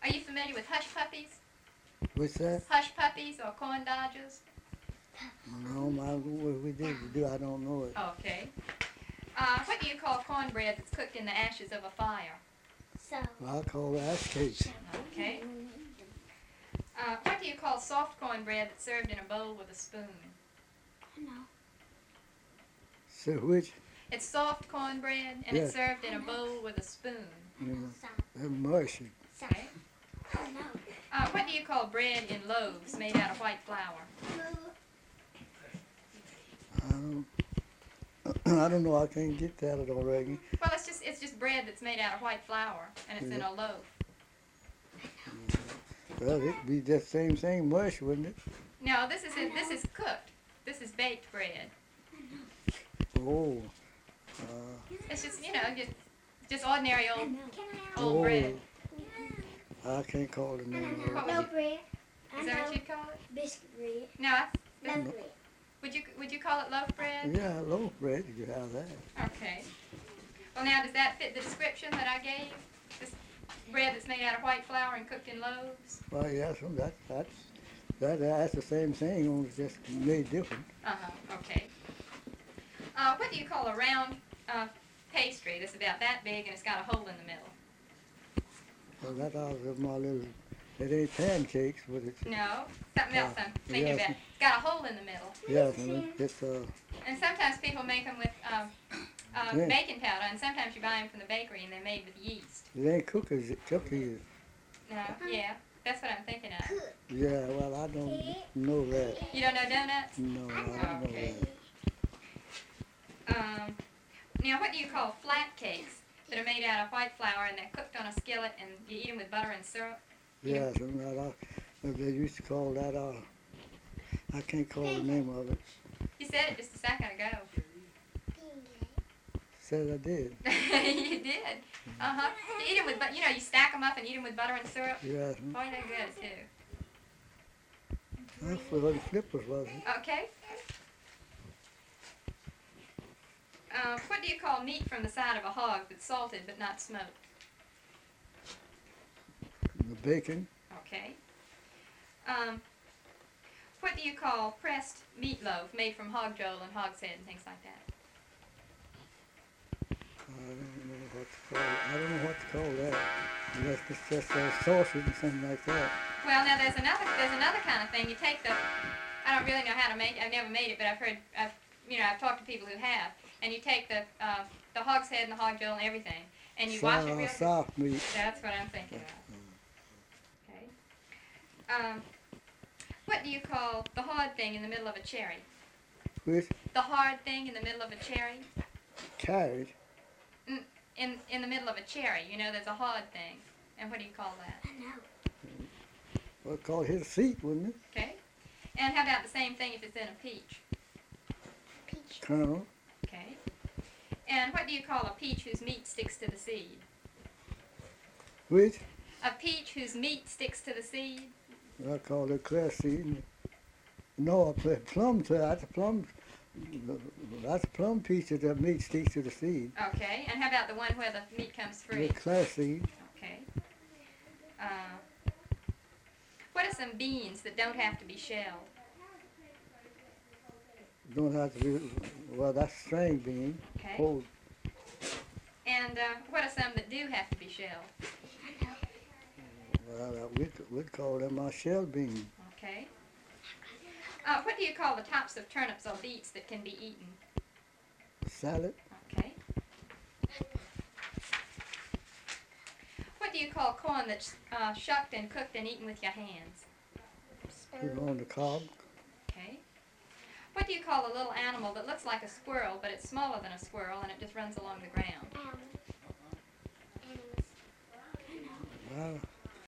Are you familiar with hush puppies? What's that? Hush puppies or corn dodgers? No, what we did do, I don't know it. Okay. What do you call cornbread that's cooked in the ashes of a fire? Well, I call it ash cakes. Okay. What do you call soft cornbread that's served in a bowl with a spoon? So which? It's soft cornbread, and it's served in a bowl with a spoon. They're mushy. Okay. What do you call bread in loaves made out of white flour? I don't know. I can't get that. I don't reckon. Well, it's just bread that's made out of white flour, and it's in a loaf. Well, it'd be the same thing, mush, wouldn't it? No, this is cooked. This is baked bread. Oh. It's just just ordinary old bread. I can't call the name of it. Loaf bread. Is that what you'd call it? Biscuit bread. No. Loaf bread. Would you call it loaf bread? Yeah, loaf bread. You have that. Okay. Well, now does that fit the description that I gave? This bread that's made out of white flour and cooked in loaves? Well, yes, that's the same thing, only just made different. Okay. What do you call a round pastry that's about that big and it's got a hole in the middle? Well, that's out of my little. It ain't pancakes, but it's. No, something else I'm thinking yes. about. It's got a hole in the middle. Yes, and it's And sometimes people make them with baking powder, and sometimes you buy them from the bakery and they're made with yeast. It ain't cookies. It's cookies. No, yeah, that's what I'm thinking of. Yeah, well, I don't know that. You don't know donuts? No, I don't know Okay. that. Now, what do you call flat cakes that are made out of white flour and they're cooked on a skillet and you eat them with butter and syrup? Yes, and they used to call that. I can't call the name of it. You said it just a second ago. Said I did. You did. You eat them with, you stack them up and eat them with butter and syrup. Yes. Boy, they're good too. That's what the flippers was. Okay. What do you call meat from the side of a hog that's salted but not smoked? The bacon. Okay. What do you call pressed meatloaf made from hog jowl and hog's head and things like that? I don't know what to call that. Unless it's just sausage and something like that. Well, now there's another kind of thing. You take I don't really know how to make it. I've never made it, but I've talked to people who have. And you take the hog's head and the hog jowl and everything, and you wash it real good. Soft meat. That's what I'm thinking of. Okay. What do you call the hard thing in the middle of a cherry? Which? The hard thing in the middle of a cherry? Carrot. In the middle of a cherry, there's a hard thing. And what do you call that? I know. Well, call it his seat, wouldn't it? Okay. And how about the same thing if it's in a peach? Peach. Kernel. Okay. And what do you call a peach whose meat sticks to the seed? Which? A peach whose meat sticks to the seed? I call it clear seed. No, I put plum to that's a plum. That's a plum peach that the meat sticks to the seed. Okay. And how about the one where the meat comes free? The clear seed. Okay. What are some beans that don't have to be shelled? Don't have to be. Well, that's string bean. Okay. Whole. And what are some that do have to be shelled? Well, we'd call them our shell bean. Okay. What do you call the tops of turnips or beets that can be eaten? Salad. Okay. What do you call corn that's shucked and cooked and eaten with your hands? Put it on the cob. Okay. What do you call a little animal that looks like a squirrel, but it's smaller than a squirrel and it just runs along the ground? Animals. Well,